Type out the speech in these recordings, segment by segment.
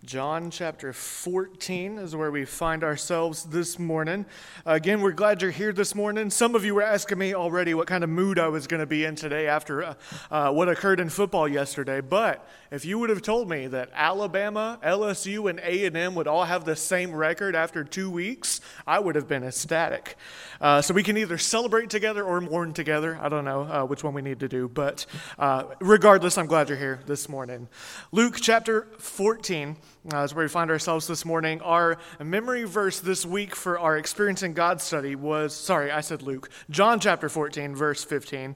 John chapter 14 is where we find ourselves this morning. Again, we're glad you're here this morning. Some of you were asking me already what kind of mood I was going to be in today after what occurred in football yesterday. But if you would have told me that Alabama, LSU, and A&M would all have the same record after 2 weeks, I would have been ecstatic. So we can either celebrate together or mourn together. I don't know which one we need to do. But regardless, I'm glad you're here this morning. Luke chapter 14 is where we find ourselves this morning. Our memory verse this week for our Experiencing God study was, John chapter 14, verse 15.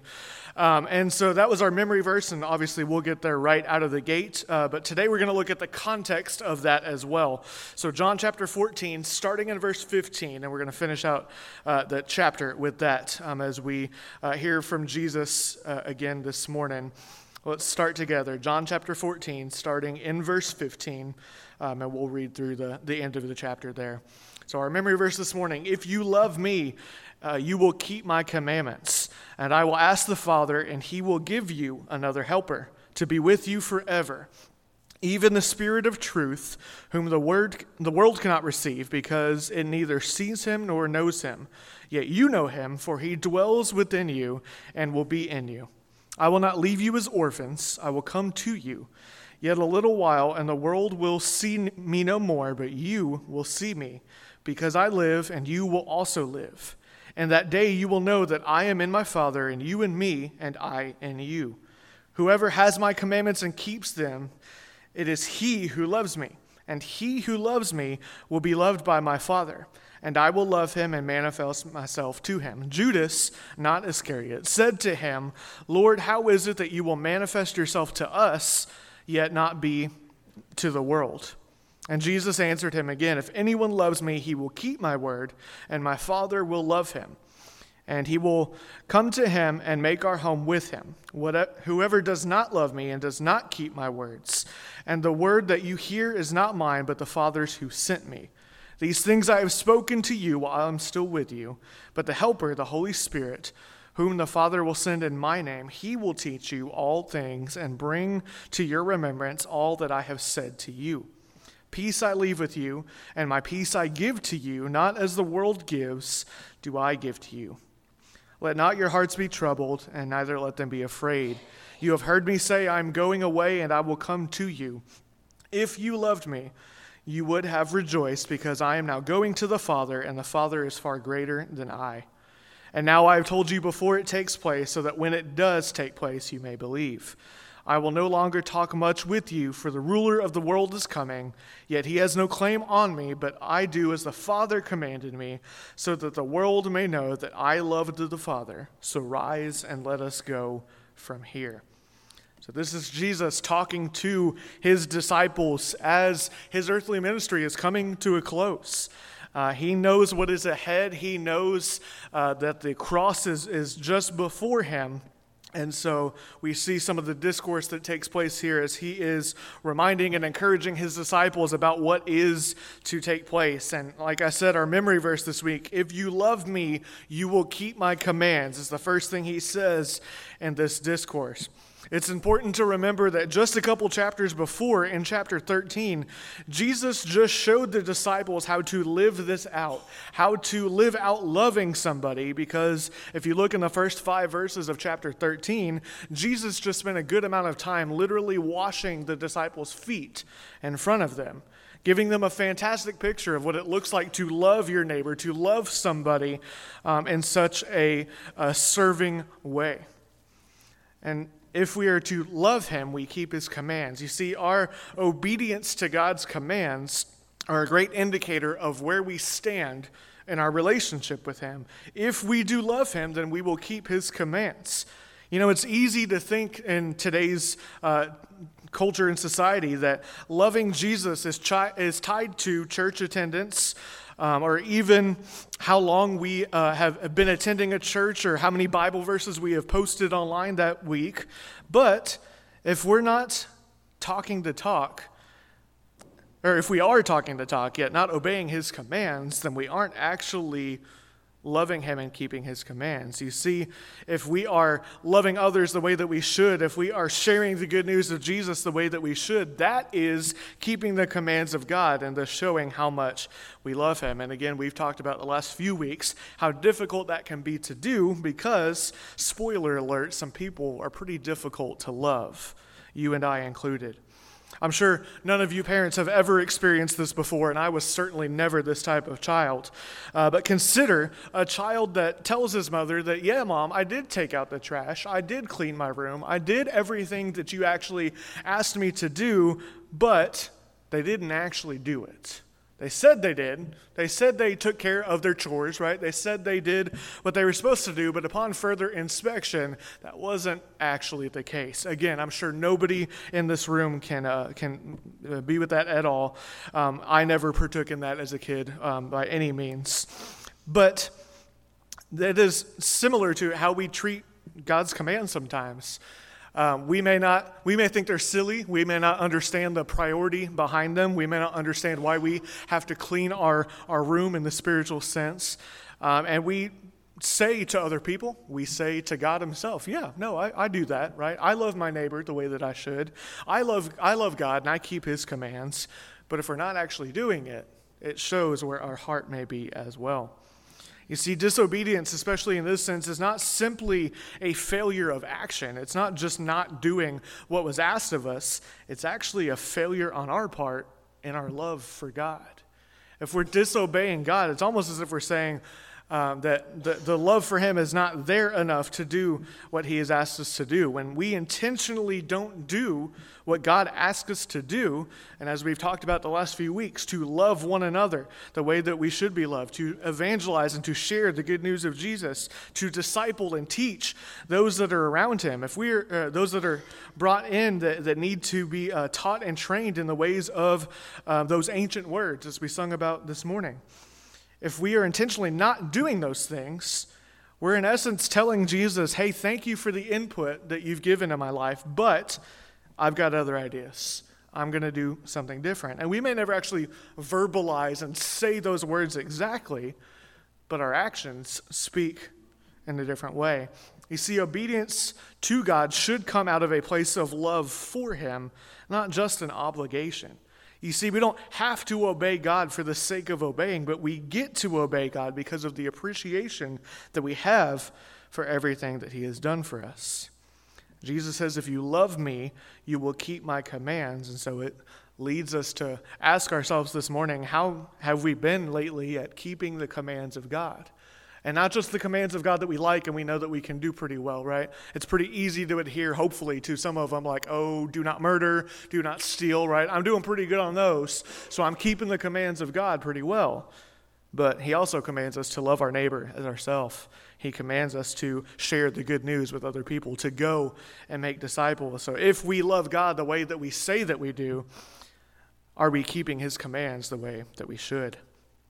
And so that was our memory verse, and obviously we'll get there right out of the gate. But today we're going to look at the context of that as well. So John chapter 14, starting in verse 15, and we're going to finish out the chapter with that as we hear from Jesus again this morning. Let's start together. John chapter 14, starting in verse 15, and we'll read through the end of the chapter there. So our memory verse this morning: if you love me, you will keep my commandments, and I will ask the Father, and he will give you another helper to be with you forever, even the Spirit of truth, whom the world cannot receive, because it neither sees him nor knows him. Yet you know him, for he dwells within you and will be in you. I will not leave you as orphans. I will come to you. Yet a little while, and the world will see me no more, but you will see me, because I live, and you will also live. And that day you will know that I am in my Father, and you in me, and I in you. Whoever has my commandments and keeps them, it is he who loves me. And he who loves me will be loved by my Father, and I will love him and manifest myself to him. Judas, not Iscariot, said to him, Lord, how is it that you will manifest yourself to us, yet not be to the world? And Jesus answered him again, if anyone loves me, he will keep my word, and my Father will love him. And he will come to him and make our home with him. Whoever does not love me and does not keep my words, and the word that you hear is not mine, but the Father's who sent me. These things I have spoken to you while I am still with you. But the Helper, the Holy Spirit, whom the Father will send in my name, he will teach you all things and bring to your remembrance all that I have said to you. Peace I leave with you, and my peace I give to you, not as the world gives, do I give to you. Let not your hearts be troubled, and neither let them be afraid. You have heard me say, I am going away, and I will come to you. If you loved me, you would have rejoiced, because I am now going to the Father, and the Father is far greater than I. And now I have told you before it takes place, so that when it does take place, you may believe. I will no longer talk much with you, for the ruler of the world is coming, yet he has no claim on me, but I do as the Father commanded me, so that the world may know that I loved the Father. So rise and let us go from here. So this is Jesus talking to his disciples as his earthly ministry is coming to a close. He knows what is ahead. He knows that the cross is just before him. And so we see some of the discourse that takes place here as he is reminding and encouraging his disciples about what is to take place. And like I said, our memory verse this week, if you love me, you will keep my commands, is the first thing he says in this discourse. It's important to remember that just a couple chapters before, in chapter 13, Jesus just showed the disciples how to live this out, how to live out loving somebody, because if you look in the first 5 verses of chapter 13, Jesus just spent a good amount of time literally washing the disciples' feet in front of them, giving them a fantastic picture of what it looks like to love your neighbor, to love somebody in such a serving way. And if we are to love him, we keep his commands. You see, our obedience to God's commands are a great indicator of where we stand in our relationship with him. If we do love him, then we will keep his commands. You know, it's easy to think in today's culture and society that loving Jesus is tied to church attendance, or even how long we have been attending a church, or how many Bible verses we have posted online that week. But if we're not talking the talk, or if we are talking the talk yet not obeying his commands, then we aren't actually loving him and keeping his commands. You see, if we are loving others the way that we should, if we are sharing the good news of Jesus the way that we should, that is keeping the commands of God and thus showing how much we love him. And again, we've talked about the last few weeks how difficult that can be to do because, spoiler alert, some people are pretty difficult to love, you and I included. I'm sure none of you parents have ever experienced this before, and I was certainly never this type of child. But consider a child that tells his mother that, yeah, Mom, I did take out the trash, I did clean my room, I did everything that you actually asked me to do, but they didn't actually do it. They said they did. They said they took care of their chores, right? They said they did what they were supposed to do, but upon further inspection, that wasn't actually the case. Again, I'm sure nobody in this room can be with that at all. I never partook in that as a kid by any means. But that is similar to how we treat God's commands sometimes. We may think they're silly. We may not understand the priority behind them. We may not understand why we have to clean our room in the spiritual sense. And we say to other people, we say to God himself, yeah, no, I do that, right? I love my neighbor the way that I should. I love God and I keep his commands. But if we're not actually doing it, it shows where our heart may be as well. You see, disobedience, especially in this sense, is not simply a failure of action. It's not just not doing what was asked of us. It's actually a failure on our part in our love for God. If we're disobeying God, it's almost as if we're saying that the love for him is not there enough to do what he has asked us to do. When we intentionally don't do what God asks us to do, and as we've talked about the last few weeks, to love one another the way that we should be loved, to evangelize and to share the good news of Jesus, to disciple and teach those that are around him. If we're those that are brought in that need to be taught and trained in the ways of those ancient words, as we sung about this morning. If we are intentionally not doing those things, we're in essence telling Jesus, hey, thank you for the input that you've given in my life, but I've got other ideas. I'm going to do something different. And we may never actually verbalize and say those words exactly, but our actions speak in a different way. You see, obedience to God should come out of a place of love for him, not just an obligation. You see, we don't have to obey God for the sake of obeying, but we get to obey God because of the appreciation that we have for everything that he has done for us. Jesus says, if you love me, you will keep my commands. And so it leads us to ask ourselves this morning, how have we been lately at keeping the commands of God? And not just the commands of God that we like and we know that we can do pretty well, right? It's pretty easy to adhere, hopefully, to some of them like, oh, do not murder, do not steal, right? I'm doing pretty good on those, so I'm keeping the commands of God pretty well. But he also commands us to love our neighbor as ourselves. He commands us to share the good news with other people, to go and make disciples. So if we love God the way that we say that we do, are we keeping his commands the way that we should?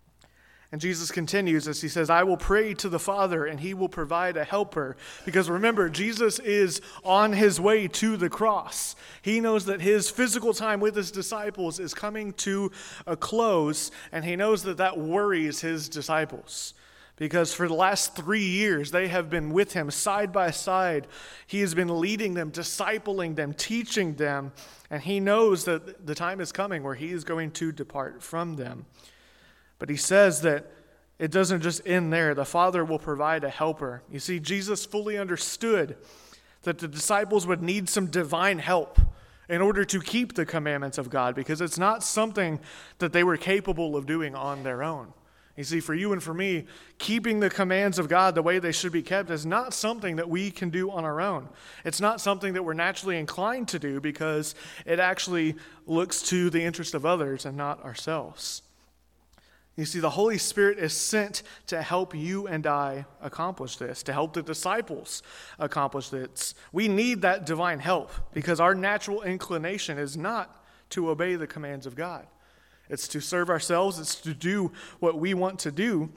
And Jesus continues as he says, I will pray to the Father and he will provide a helper. Because remember, Jesus is on his way to the cross. He knows that his physical time with his disciples is coming to a close, and he knows that that worries his disciples. Because for the last 3 years, they have been with him side by side. He has been leading them, discipling them, teaching them, and he knows that the time is coming where he is going to depart from them. But he says that it doesn't just end there. The Father will provide a helper. You see, Jesus fully understood that the disciples would need some divine help in order to keep the commandments of God, because it's not something that they were capable of doing on their own. You see, for you and for me, keeping the commands of God the way they should be kept is not something that we can do on our own. It's not something that we're naturally inclined to do because it actually looks to the interest of others and not ourselves. You see, the Holy Spirit is sent to help you and I accomplish this, to help the disciples accomplish this. We need that divine help because our natural inclination is not to obey the commands of God. It's to serve ourselves. It's to do what we want to do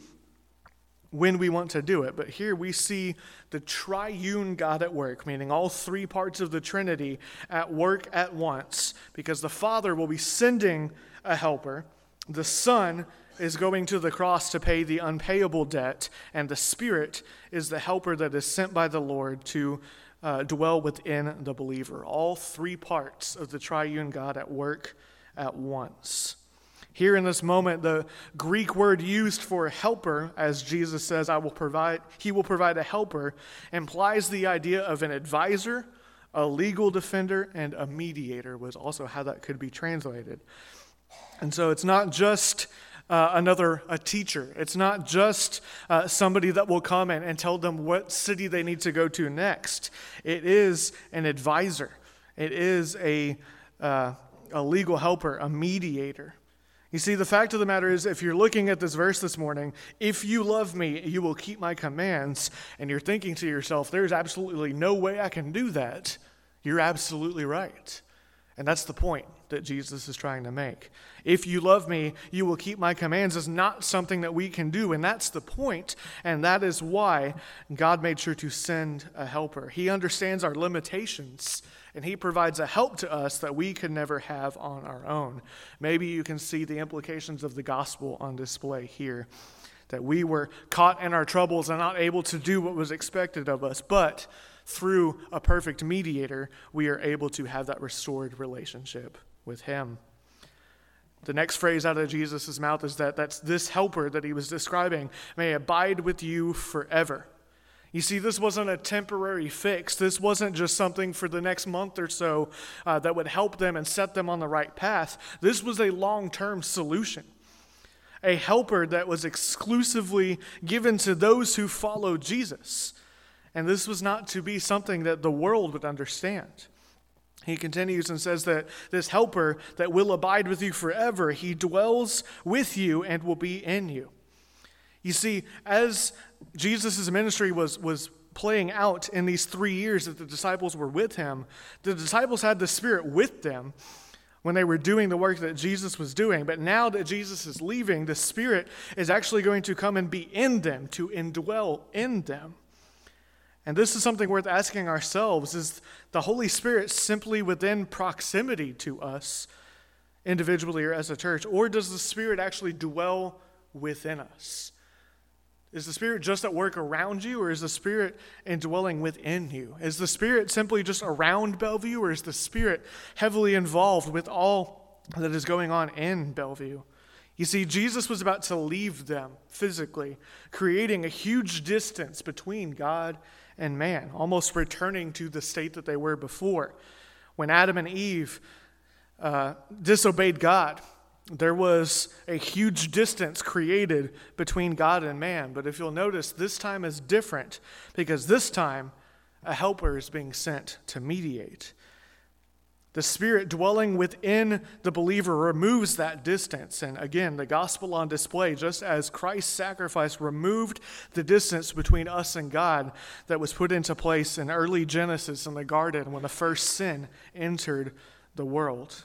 when we want to do it. But here we see the triune God at work, meaning all three parts of the Trinity at work at once, because the Father will be sending a helper. The Son is going to the cross to pay the unpayable debt, and the Spirit is the helper that is sent by the Lord to dwell within the believer. All three parts of the triune God at work at once. Here in this moment, the Greek word used for helper, as Jesus says, he will provide a helper, implies the idea of an advisor, a legal defender, and a mediator was also how that could be translated. And so it's not just a teacher. It's not just somebody that will come and tell them what city they need to go to next. It is an advisor. It is a legal helper, a mediator. You see, the fact of the matter is, if you're looking at this verse this morning, if you love me, you will keep my commands, and you're thinking to yourself, there's absolutely no way I can do that, you're absolutely right. And that's the point that Jesus is trying to make. If you love me, you will keep my commands is not something that we can do, and that's the point, and that is why God made sure to send a helper. He understands our limitations, and he provides a help to us that we could never have on our own. Maybe you can see the implications of the gospel on display here, that we were caught in our troubles and not able to do what was expected of us, but through a perfect mediator, we are able to have that restored relationship with him. The next phrase out of Jesus' mouth is that's this helper that he was describing may abide with you forever. You see, this wasn't a temporary fix. This wasn't just something for the next month or so that would help them and set them on the right path. This was a long-term solution. A helper that was exclusively given to those who follow Jesus. And this was not to be something that the world would understand. He continues and says that this helper that will abide with you forever, he dwells with you and will be in you. You see, as Jesus' ministry was playing out in these 3 years that the disciples were with him, the disciples had the Spirit with them when they were doing the work that Jesus was doing. But now that Jesus is leaving, the Spirit is actually going to come and be in them, to indwell in them. And this is something worth asking ourselves, is the Holy Spirit simply within proximity to us individually or as a church, or does the Spirit actually dwell within us? Is the Spirit just at work around you, or is the Spirit indwelling within you? Is the Spirit simply just around Bellevue, or is the Spirit heavily involved with all that is going on in Bellevue? You see, Jesus was about to leave them physically, creating a huge distance between God and man, almost returning to the state that they were before. When Adam and Eve disobeyed God, there was a huge distance created between God and man. But if you'll notice, this time is different, because this time a helper is being sent to mediate. The Spirit dwelling within the believer removes that distance. And again, the gospel on display, just as Christ's sacrifice removed the distance between us and God that was put into place in early Genesis in the garden when the first sin entered the world.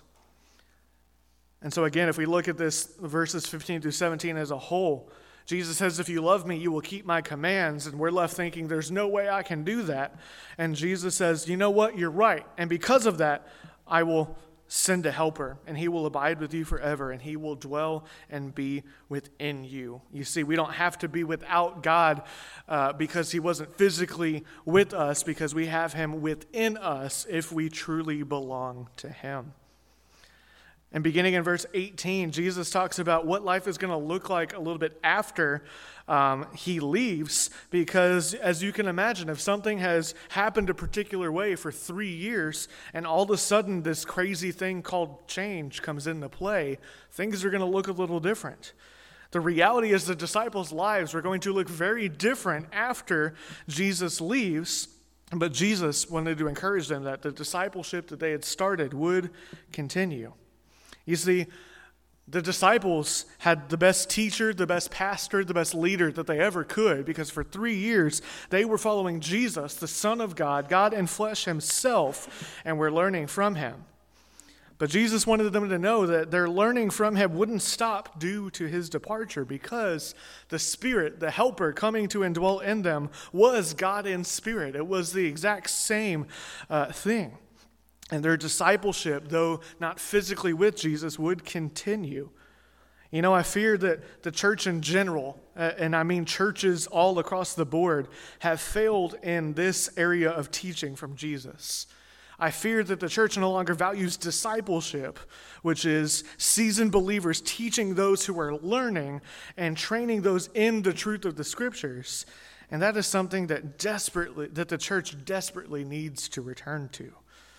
And so again, if we look at this, verses 15 through 17 as a whole, Jesus says, if you love me, you will keep my commands. And we're left thinking, there's no way I can do that. And Jesus says, you know what? You're right. And because of that, I will send a helper, and he will abide with you forever, and he will dwell and be within you. You see, we don't have to be without God because he wasn't physically with us, because we have him within us if we truly belong to him. And beginning in verse 18, Jesus talks about what life is going to look like a little bit after he leaves, because as you can imagine, if something has happened a particular way for 3 years and all of a sudden this crazy thing called change comes into play, things are going to look a little different. The reality is the disciples' lives were going to look very different after Jesus leaves, but Jesus wanted to encourage them that the discipleship that they had started would continue. You see, the disciples had the best teacher, the best pastor, the best leader that they ever could, because for 3 years they were following Jesus, the Son of God, God in flesh himself, and were learning from him. But Jesus wanted them to know that their learning from him wouldn't stop due to his departure, because the Spirit, the helper coming to indwell in them, was God in spirit. It was the exact same thing. And their discipleship, though not physically with Jesus, would continue. You know, I fear that the church in general, and I mean churches all across the board, have failed in this area of teaching from Jesus. I fear that the church no longer values discipleship, which is seasoned believers teaching those who are learning and training those in the truth of the Scriptures. And that is something that the church desperately needs to return to.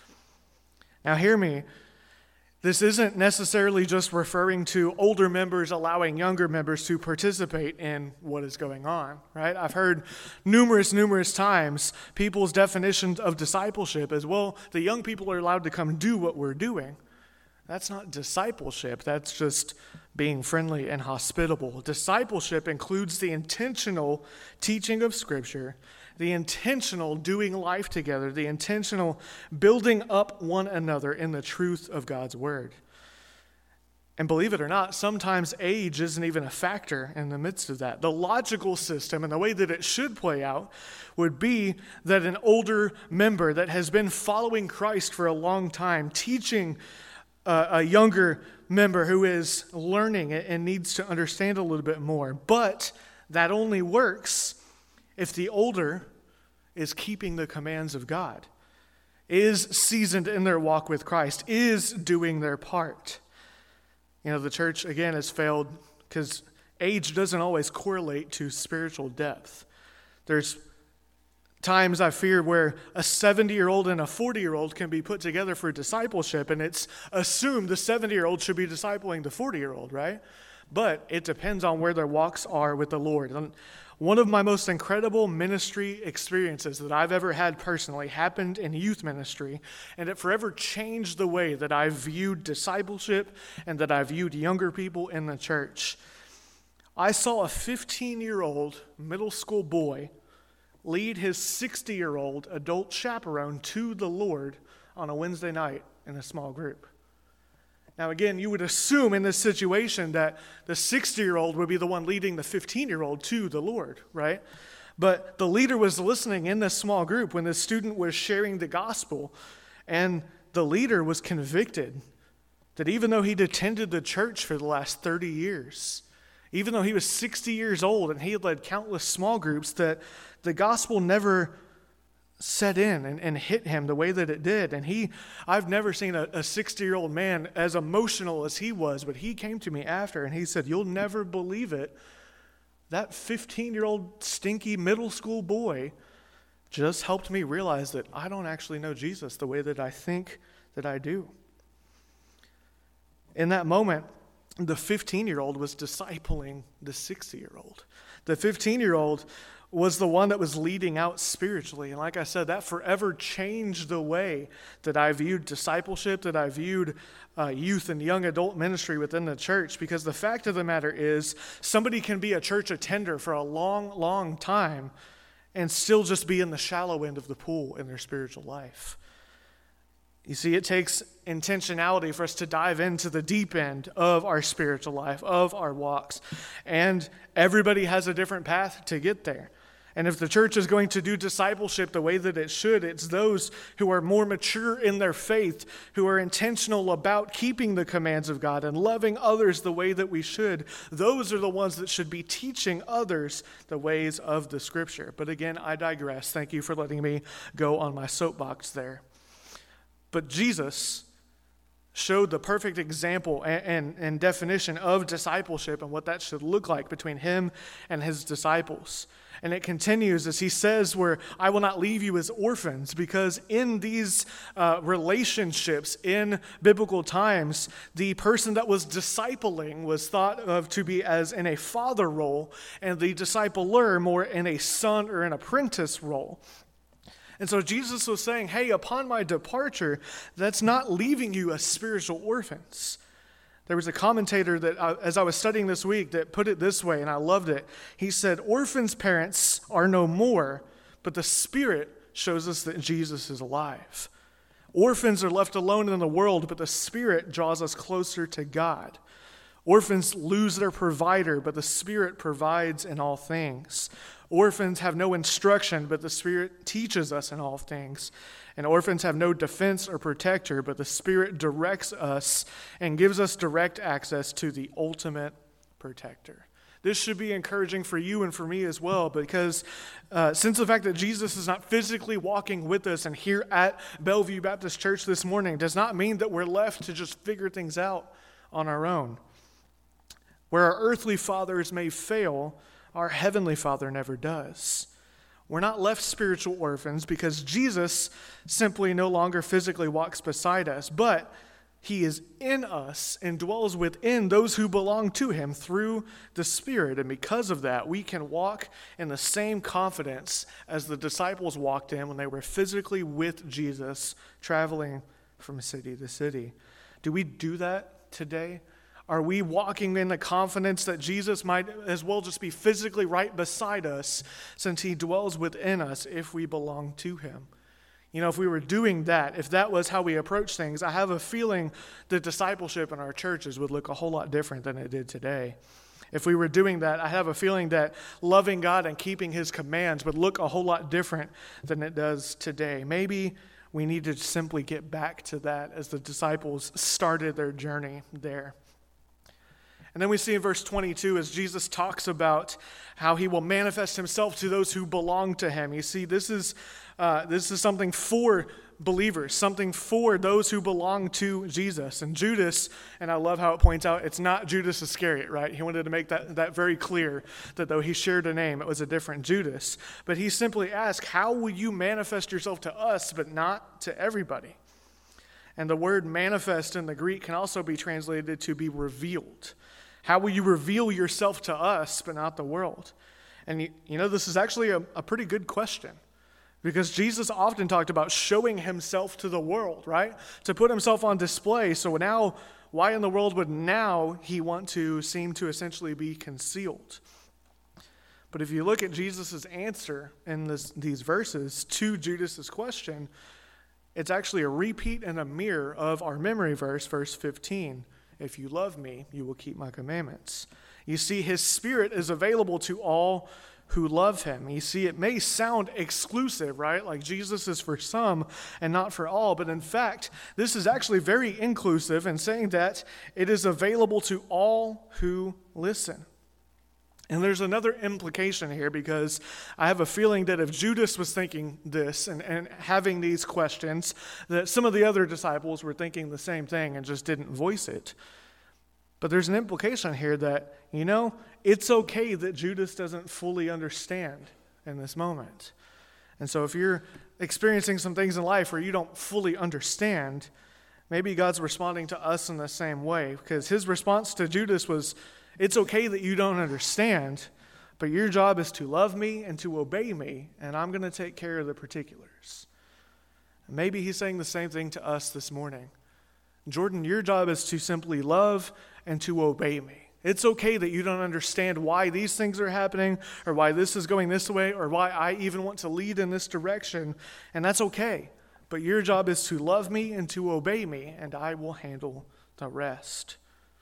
Now hear me. This isn't necessarily just referring to older members allowing younger members to participate in what is going on, right? I've heard numerous times people's definitions of discipleship as, well, the young people are allowed to come do what we're doing. That's not discipleship. That's just being friendly and hospitable. Discipleship includes the intentional teaching of Scripture, the intentional doing life together, the intentional building up one another in the truth of God's Word. And believe it or not, sometimes age isn't even a factor in the midst of that. The logical system and the way that it should play out would be that an older member that has been following Christ for a long time, teaching a younger member who is learning and needs to understand a little bit more. But that only works if the older is keeping the commands of God, is seasoned in their walk with Christ, is doing their part. You know, the church, again, has failed because age doesn't always correlate to spiritual depth. There's times I fear where a 70-year-old and a 40-year-old can be put together for discipleship, and it's assumed the 70-year-old should be discipling the 40-year-old, right? But it depends on where their walks are with the Lord. And one of my most incredible ministry experiences that I've ever had personally happened in youth ministry, and it forever changed the way that I viewed discipleship and that I viewed younger people in the church. I saw a 15-year-old middle school boy lead his 60-year-old adult chaperone to the Lord on a Wednesday night in a small group. Now, again, you would assume in this situation that the 60-year-old would be the one leading the 15-year-old to the Lord, right? But the leader was listening in this small group when the student was sharing the gospel, and the leader was convicted that even though he'd attended the church for the last 30 years, even though he was 60 years old and he had led countless small groups, that the gospel never set in and hit him the way that it did. And I've never seen a 60-year-old man as emotional as he was, but he came to me after and he said, "You'll never believe it. That 15-year-old stinky middle school boy just helped me realize that I don't actually know Jesus the way that I think that I do." In that moment, the 15-year-old was discipling the 60-year-old. The 15-year-old was the one that was leading out spiritually. And like I said, that forever changed the way that I viewed discipleship, that I viewed youth and young adult ministry within the church. Because the fact of the matter is, somebody can be a church attender for a long time and still just be in the shallow end of the pool in their spiritual life. You see, it takes intentionality for us to dive into the deep end of our spiritual life, of our walks. And everybody has a different path to get there. And if the church is going to do discipleship the way that it should, it's those who are more mature in their faith, who are intentional about keeping the commands of God and loving others the way that we should. Those are the ones that should be teaching others the ways of the Scripture. But again, I digress. Thank you for letting me go on my soapbox there. But Jesus showed the perfect example and definition of discipleship and what that should look like between him and his disciples. And it continues as he says, where I will not leave you as orphans, because in these relationships in biblical times, the person that was discipling was thought of to be as in a father role, and the discipler more in a son or an apprentice role. And so Jesus was saying, hey, upon my departure, that's not leaving you as spiritual orphans. There was a commentator that, as I was studying this week, that put it this way, and I loved it. He said, orphans' parents are no more, but the Spirit shows us that Jesus is alive. Orphans are left alone in the world, but the Spirit draws us closer to God. Orphans lose their provider, but the Spirit provides in all things. Orphans have no instruction, but the Spirit teaches us in all things. And orphans have no defense or protector, but the Spirit directs us and gives us direct access to the ultimate protector. This should be encouraging for you and for me as well, because since the fact that Jesus is not physically walking with us and here at Bellevue Baptist Church this morning does not mean that we're left to just figure things out on our own. Where our earthly fathers may fail, our heavenly Father never does. We're not left spiritual orphans because Jesus simply no longer physically walks beside us, but he is in us and dwells within those who belong to him through the Spirit. And because of that, we can walk in the same confidence as the disciples walked in when they were physically with Jesus, traveling from city to city. Do we do that today? Are we walking in the confidence that Jesus might as well just be physically right beside us, since he dwells within us if we belong to him? You know, if we were doing that, if that was how we approach things, I have a feeling that discipleship in our churches would look a whole lot different than it did today. If we were doing that, I have a feeling that loving God and keeping his commands would look a whole lot different than it does today. Maybe we need to simply get back to that as the disciples started their journey there. And then we see in verse 22 as Jesus talks about how he will manifest himself to those who belong to him. You see, this is something for believers, something for those who belong to Jesus. And Judas, and I love how it points out, it's not Judas Iscariot, right? He wanted to make that very clear, that though he shared a name, it was a different Judas. But he simply asked, how will you manifest yourself to us, but not to everybody? And the word manifest in the Greek can also be translated to be revealed. How will you reveal yourself to us, but not the world? And you know, this is actually a pretty good question, because Jesus often talked about showing himself to the world, right? To put himself on display. So now, why in the world would now he want to seem to essentially be concealed? But if you look at Jesus' answer in these verses to Judas' question, it's actually a repeat and a mirror of our memory verse, verse 15. If you love me, you will keep my commandments. You see, his Spirit is available to all who love him. You see, it may sound exclusive, right? Like Jesus is for some and not for all. But in fact, this is actually very inclusive in saying that it is available to all who listen. And there's another implication here, because I have a feeling that if Judas was thinking this and having these questions, that some of the other disciples were thinking the same thing and just didn't voice it. But there's an implication here that, you know, it's okay that Judas doesn't fully understand in this moment. And so if you're experiencing some things in life where you don't fully understand, maybe God's responding to us in the same way, because his response to Judas was, it's okay that you don't understand, but your job is to love me and to obey me, and I'm going to take care of the particulars. And maybe he's saying the same thing to us this morning. Jordan, your job is to simply love and to obey me. It's okay that you don't understand why these things are happening, or why this is going this way, or why I even want to lead in this direction, and that's okay. But your job is to love me and to obey me, and I will handle the rest.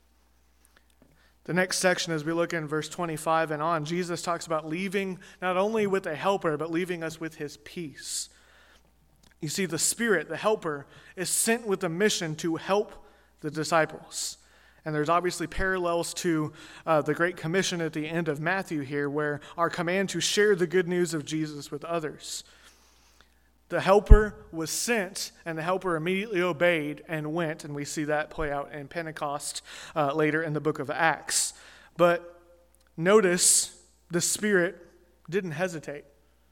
The next section, as we look in verse 25 and on, Jesus talks about leaving not only with a helper, but leaving us with his peace. You see, the Spirit, the helper, is sent with a mission to help the disciples. And there's obviously parallels to the Great Commission at the end of Matthew here, where our command to share the good news of Jesus with others. The helper was sent, and the helper immediately obeyed and went, and we see that play out in Pentecost later in the book of Acts. But notice the Spirit didn't hesitate.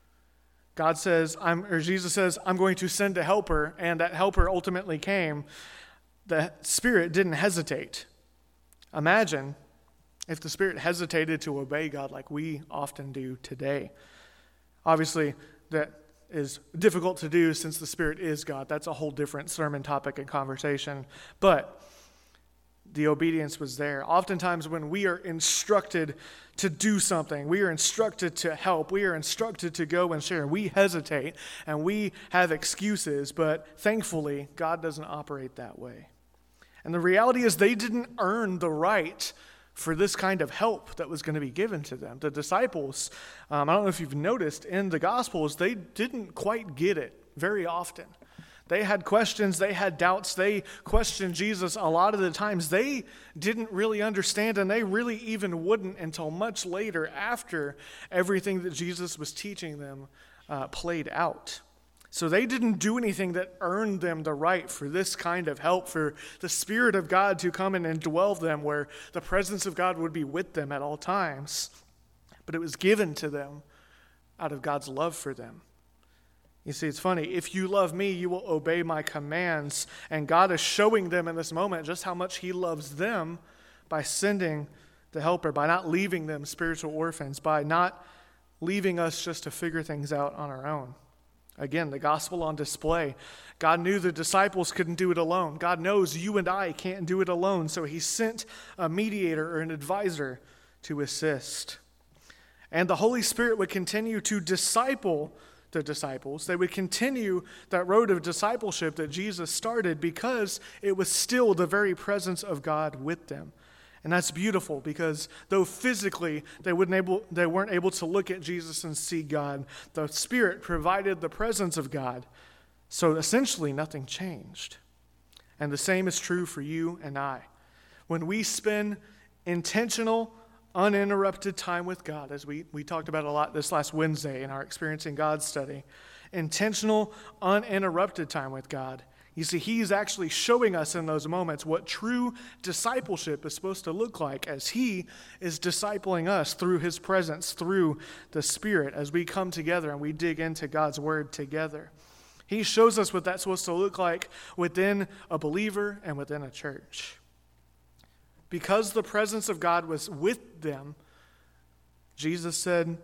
Jesus says, I'm going to send a helper, and that helper ultimately came. The Spirit didn't hesitate. Imagine if the Spirit hesitated to obey God like we often do today. Obviously, that is difficult to do since the Spirit is God. That's a whole different sermon topic and conversation. But the obedience was there. Oftentimes when we are instructed to do something, we are instructed to help, we are instructed to go and share, we hesitate and we have excuses, but thankfully God doesn't operate that way. And the reality is they didn't earn the right for this kind of help that was going to be given to them. The disciples, I don't know if you've noticed, in the Gospels, they didn't quite get it very often. They had questions, they had doubts, they questioned Jesus a lot of the times. They didn't really understand, and they really even wouldn't until much later after everything that Jesus was teaching them played out. So they didn't do anything that earned them the right for this kind of help, for the Spirit of God to come in and dwell them, where the presence of God would be with them at all times. But it was given to them out of God's love for them. You see, it's funny. If you love me, you will obey my commands. And God is showing them in this moment just how much he loves them by sending the helper, by not leaving them spiritual orphans, by not leaving us just to figure things out on our own. Again, the gospel on display. God knew the disciples couldn't do it alone. God knows you and I can't do it alone, so he sent a mediator or an advisor to assist. And the Holy Spirit would continue to disciple the disciples. They would continue that road of discipleship that Jesus started because it was still the very presence of God with them. And that's beautiful because though physically they weren't able to look at Jesus and see God, the Spirit provided the presence of God. So essentially nothing changed. And the same is true for you and I. When we spend intentional, uninterrupted time with God, as we talked about a lot this last Wednesday in our Experiencing God study, intentional, uninterrupted time with God, you see, he's actually showing us in those moments what true discipleship is supposed to look like as he is discipling us through his presence, through the Spirit, as we come together and we dig into God's word together. He shows us what that's supposed to look like within a believer and within a church. Because the presence of God was with them, Jesus said,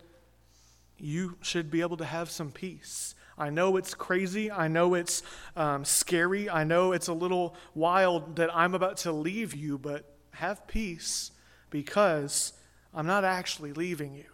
you should be able to have some peace. I know it's crazy. I know it's scary. I know it's a little wild that I'm about to leave you, but have peace because I'm not actually leaving you.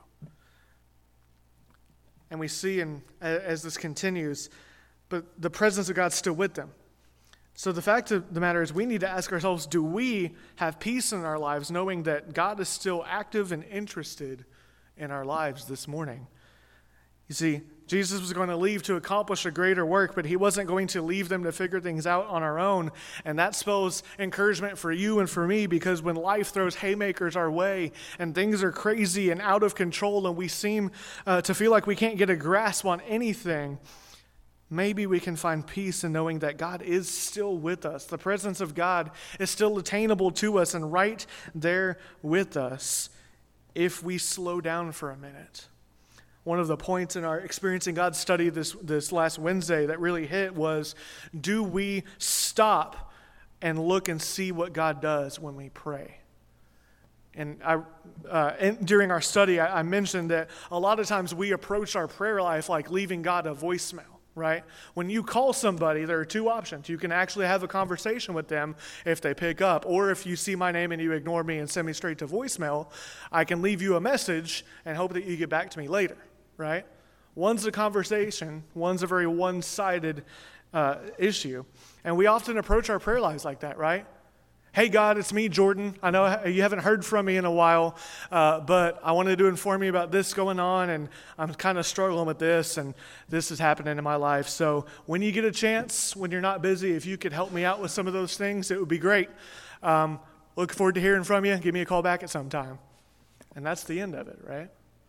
And we see, as this continues, but the presence of God's still with them. So the fact of the matter is we need to ask ourselves, do we have peace in our lives knowing that God is still active and interested in our lives this morning? You see, Jesus was going to leave to accomplish a greater work, but he wasn't going to leave them to figure things out on our own. And that spells encouragement for you and for me, because when life throws haymakers our way and things are crazy and out of control and we seem to feel like we can't get a grasp on anything, maybe we can find peace in knowing that God is still with us. The presence of God is still attainable to us and right there with us if we slow down for a minute. One of the points in our Experiencing God study this last Wednesday that really hit was, do we stop and look and see what God does when we pray? And during our study, I mentioned that a lot of times we approach our prayer life like leaving God a voicemail, right? When you call somebody, there are two options. You can actually have a conversation with them if they pick up, or if you see my name and you ignore me and send me straight to voicemail, I can leave you a message and hope that you get back to me later. Right? One's a conversation, one's a very one-sided issue. And we often approach our prayer lives like that, right? Hey, God, it's me, Jordan. I know you haven't heard from me in a while, but I wanted to inform you about this going on, and I'm kind of struggling with this, and this is happening in my life. So when you get a chance, when you're not busy, if you could help me out with some of those things, it would be great. Look forward to hearing from you. Give me a call back at some time. And that's the end of it, right?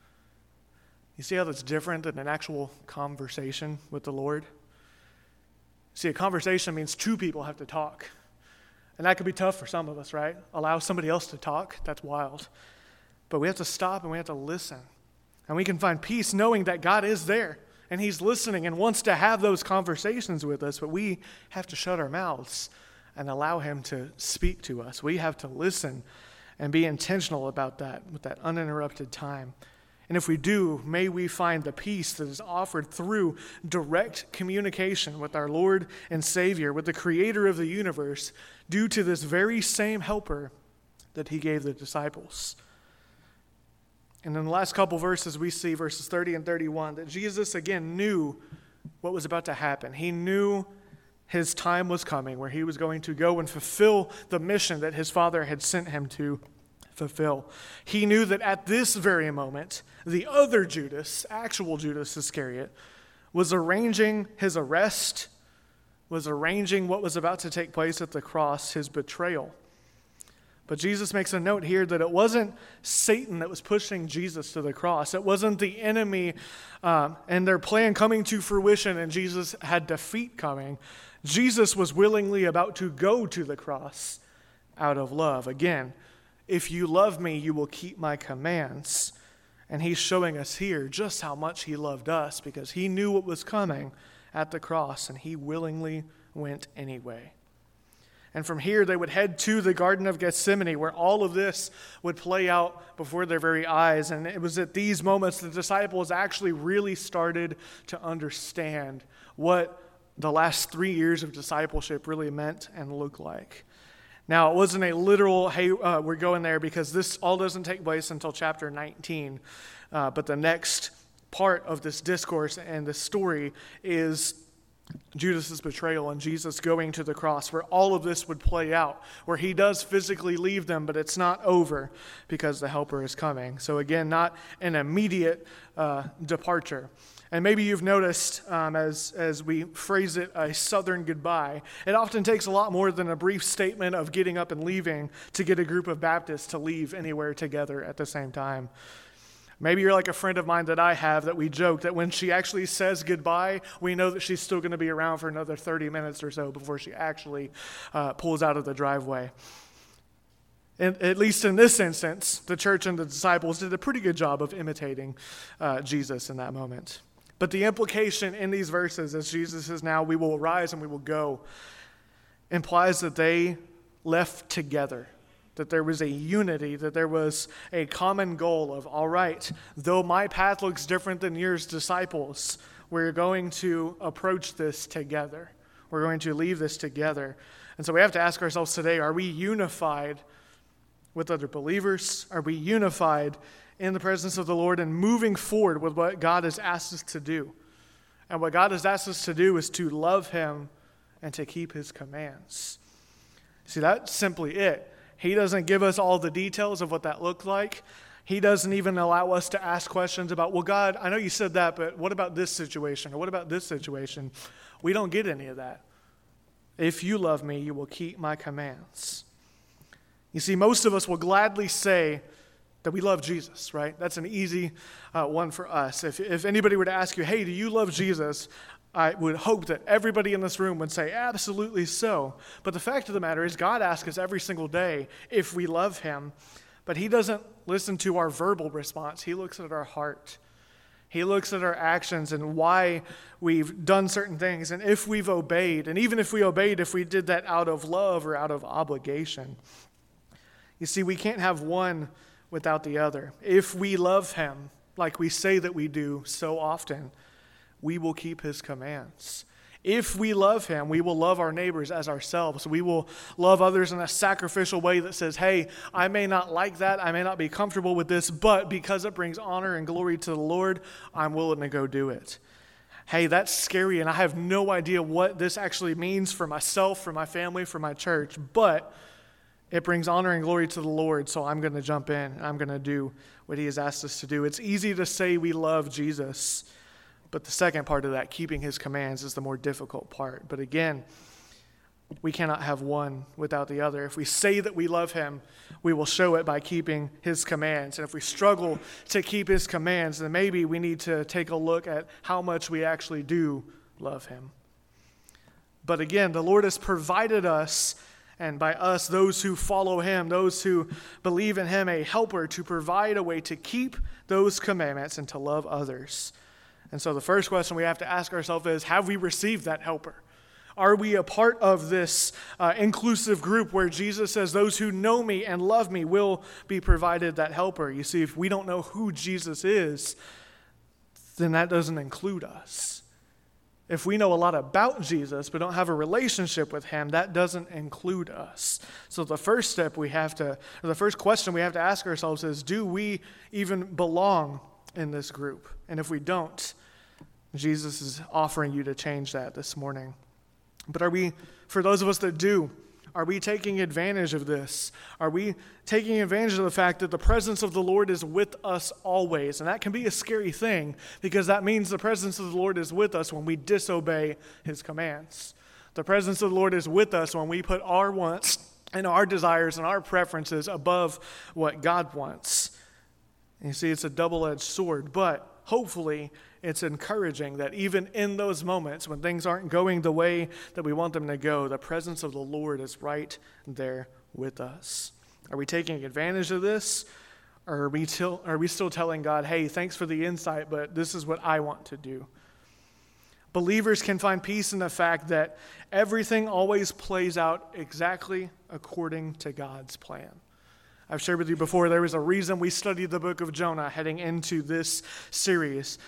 You see how that's different than an actual conversation with the Lord? See, a conversation means two people have to talk. And that could be tough for some of us, right? Allow somebody else to talk. That's wild. But we have to stop and we have to listen. And we can find peace knowing that God is there and he's listening and wants to have those conversations with us. But we have to shut our mouths and allow him to speak to us. We have to listen and be intentional about that with that uninterrupted time. And if we do, may we find the peace that is offered through direct communication with our Lord and Savior, with the Creator of the universe, due to this very same helper that he gave the disciples. And in the last couple verses, we see verses 30 and 31, that Jesus again knew what was about to happen. He knew his time was coming where he was going to go and fulfill the mission that his Father had sent him to fulfill. He knew that at this very moment, the other Judas, actual Judas Iscariot, was arranging his arrest, was arranging what was about to take place at the cross, his betrayal. But Jesus makes a note here that it wasn't Satan that was pushing Jesus to the cross. It wasn't the enemy and their plan coming to fruition and Jesus had defeat coming. Jesus was willingly about to go to the cross out of love. Again, if you love me, you will keep my commands. And he's showing us here just how much he loved us because he knew what was coming at the cross and he willingly went anyway. And from here, they would head to the Garden of Gethsemane, where all of this would play out before their very eyes. And it was at these moments the disciples actually really started to understand what the last 3 years of discipleship really meant and looked like. Now, it wasn't a literal, hey, we're going there, because this all doesn't take place until chapter 19. But the next part of this discourse and this story is Judas' betrayal and Jesus going to the cross, where all of this would play out, where he does physically leave them, but it's not over because the Helper is coming. So again, not an immediate departure. And maybe you've noticed, as we phrase it, a southern goodbye, it often takes a lot more than a brief statement of getting up and leaving to get a group of Baptists to leave anywhere together at the same time. Maybe you're like a friend of mine that I have that we joke that when she actually says goodbye, we know that she's still going to be around for another 30 minutes or so before she actually pulls out of the driveway. And at least in this instance, the church and the disciples did a pretty good job of imitating Jesus in that moment. But the implication in these verses, as Jesus says now, we will arise and we will go, implies that they left together. That there was a unity, that there was a common goal of, all right, though my path looks different than yours, disciples, we're going to approach this together. We're going to leave this together. And so we have to ask ourselves today, are we unified with other believers? Are we unified in the presence of the Lord and moving forward with what God has asked us to do? And what God has asked us to do is to love him and to keep his commands. See, that's simply it. He doesn't give us all the details of what that looked like. He doesn't even allow us to ask questions about, well, God, I know you said that, but what about this situation? Or what about this situation? We don't get any of that. If you love me, you will keep my commands. You see, most of us will gladly say that we love Jesus, right? That's an easy one for us. If anybody were to ask you, hey, do you love Jesus? I would hope that everybody in this room would say, absolutely so. But the fact of the matter is, God asks us every single day if we love him. But he doesn't listen to our verbal response. He looks at our heart. He looks at our actions and why we've done certain things and if we've obeyed. And even if we obeyed, if we did that out of love or out of obligation. You see, we can't have one without the other. If we love him like we say that we do so often, we will keep his commands. If we love him, we will love our neighbors as ourselves. We will love others in a sacrificial way that says, hey, I may not like that, I may not be comfortable with this, but because it brings honor and glory to the Lord, I'm willing to go do it. Hey, that's scary, and I have no idea what this actually means for myself, for my family, for my church, but it brings honor and glory to the Lord, so I'm going to jump in, and I'm going to do what he has asked us to do. It's easy to say we love Jesus, but the second part of that, keeping his commands, is the more difficult part. But again, we cannot have one without the other. If we say that we love him, we will show it by keeping his commands. And if we struggle to keep his commands, then maybe we need to take a look at how much we actually do love him. But again, the Lord has provided us, and by us, those who follow him, those who believe in him, a helper to provide a way to keep those commandments and to love others. And so the first question we have to ask ourselves is, have we received that helper? Are we a part of this inclusive group where Jesus says, those who know me and love me will be provided that helper? You see, if we don't know who Jesus is, then that doesn't include us. If we know a lot about Jesus but don't have a relationship with him, that doesn't include us. So the first question we have to ask ourselves is, do we even belong in this group? And if we don't, Jesus is offering you to change that this morning. But for those of us that do, are we taking advantage of this? Are we taking advantage of the fact that the presence of the Lord is with us always? And that can be a scary thing, because that means the presence of the Lord is with us when we disobey his commands. The presence of the Lord is with us when we put our wants and our desires and our preferences above what God wants. And you see, it's a double-edged sword, but hopefully it's encouraging that even in those moments when things aren't going the way that we want them to go, the presence of the Lord is right there with us. Are we taking advantage of this? Or are we still telling God, hey, thanks for the insight, but this is what I want to do? Believers can find peace in the fact that everything always plays out exactly according to God's plan. I've shared with you before, there was a reason we studied the book of Jonah heading into this series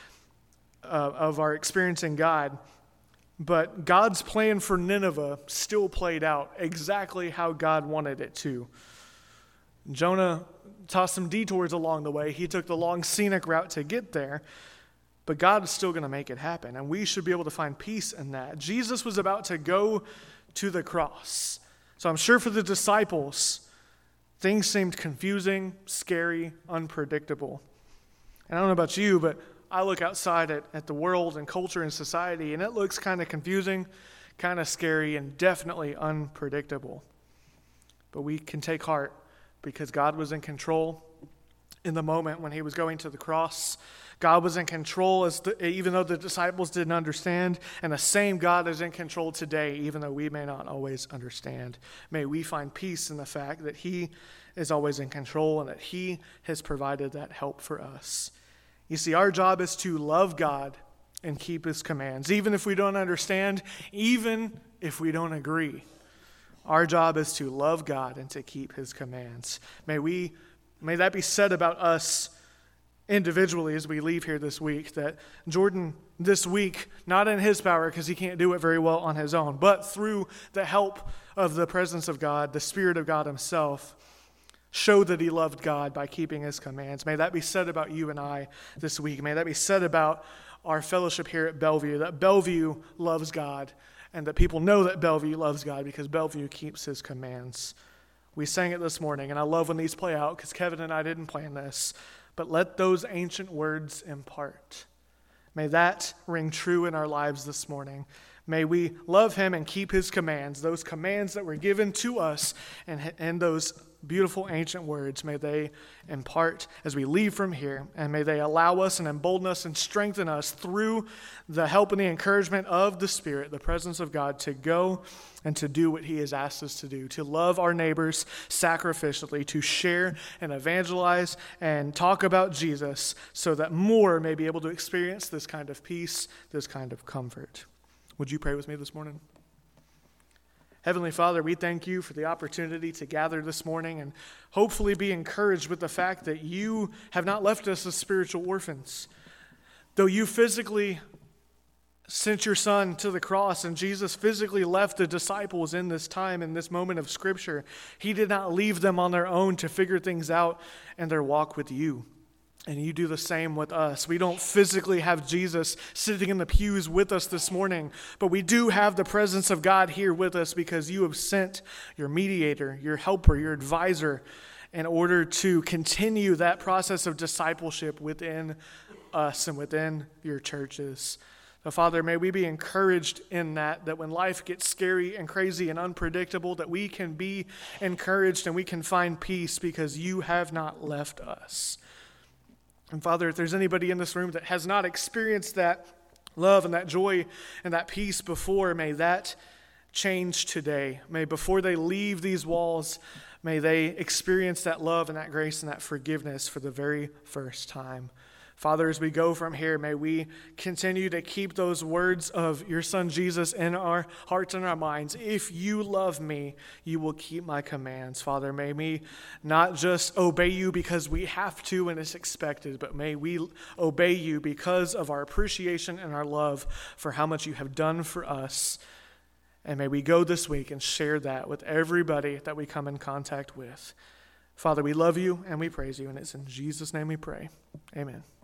of our experiencing God. But God's plan for Nineveh still played out exactly how God wanted it to. Jonah tossed some detours along the way. He took the long scenic route to get there. But God is still going to make it happen, and we should be able to find peace in that. Jesus was about to go to the cross. So I'm sure for the disciples, things seemed confusing, scary, unpredictable. And I don't know about you, but I look outside at the world and culture and society, and it looks kind of confusing, kind of scary, and definitely unpredictable. But we can take heart because God was in control in the moment when he was going to the cross. God was in control even though the disciples didn't understand, and the same God is in control today even though we may not always understand. May we find peace in the fact that he is always in control and that he has provided that help for us. You see, our job is to love God and keep his commands, even if we don't understand, even if we don't agree. Our job is to love God and to keep his commands. May that be said about us individually as we leave here this week, that Jordan this week, not in his power because he can't do it very well on his own, but through the help of the presence of God, the Spirit of God himself, showed that he loved God by keeping his commands. May that be said about you and I this week. May that be said about our fellowship here at Bellevue, that Bellevue loves God and that people know that Bellevue loves God because Bellevue keeps his commands. We sang it this morning, and I love when these play out because Kevin and I didn't plan this. But let those ancient words impart. May that ring true in our lives this morning. May we love him and keep his commands, those commands that were given to us, and those beautiful ancient words, may they impart as we leave from here, and may they allow us and embolden us and strengthen us through the help and the encouragement of the Spirit, the presence of God, to go and to do what he has asked us to do, to love our neighbors sacrificially, to share and evangelize and talk about Jesus so that more may be able to experience this kind of peace, this kind of comfort. Would you pray with me this morning? Heavenly Father, we thank you for the opportunity to gather this morning and hopefully be encouraged with the fact that you have not left us as spiritual orphans. Though you physically sent your son to the cross and Jesus physically left the disciples in this time, in this moment of Scripture, he did not leave them on their own to figure things out in their walk with you. And you do the same with us. We don't physically have Jesus sitting in the pews with us this morning, but we do have the presence of God here with us because you have sent your mediator, your helper, your advisor in order to continue that process of discipleship within us and within your churches. So, Father, may we be encouraged in that when life gets scary and crazy and unpredictable, that we can be encouraged and we can find peace because you have not left us. And Father, if there's anybody in this room that has not experienced that love and that joy and that peace before, may that change today. May before they leave these walls, may they experience that love and that grace and that forgiveness for the very first time. Father, as we go from here, may we continue to keep those words of your Son Jesus in our hearts and our minds. If you love me, you will keep my commands. Father, may we not just obey you because we have to and it's expected, but may we obey you because of our appreciation and our love for how much you have done for us. And may we go this week and share that with everybody that we come in contact with. Father, we love you and we praise you, and it's in Jesus' name we pray. Amen.